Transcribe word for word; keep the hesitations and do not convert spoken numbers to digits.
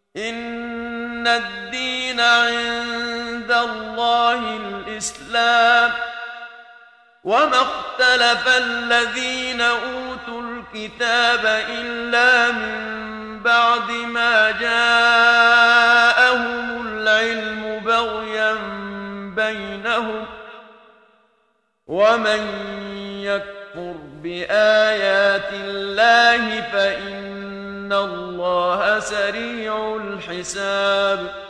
إن الدين عند الله الإسلام وما اختلف الذين أوتوا الكتاب إلا من بعد ما جاءهم العلم بغيا بينهم ومن يكفر بآيات الله فإن الله سريع الحساب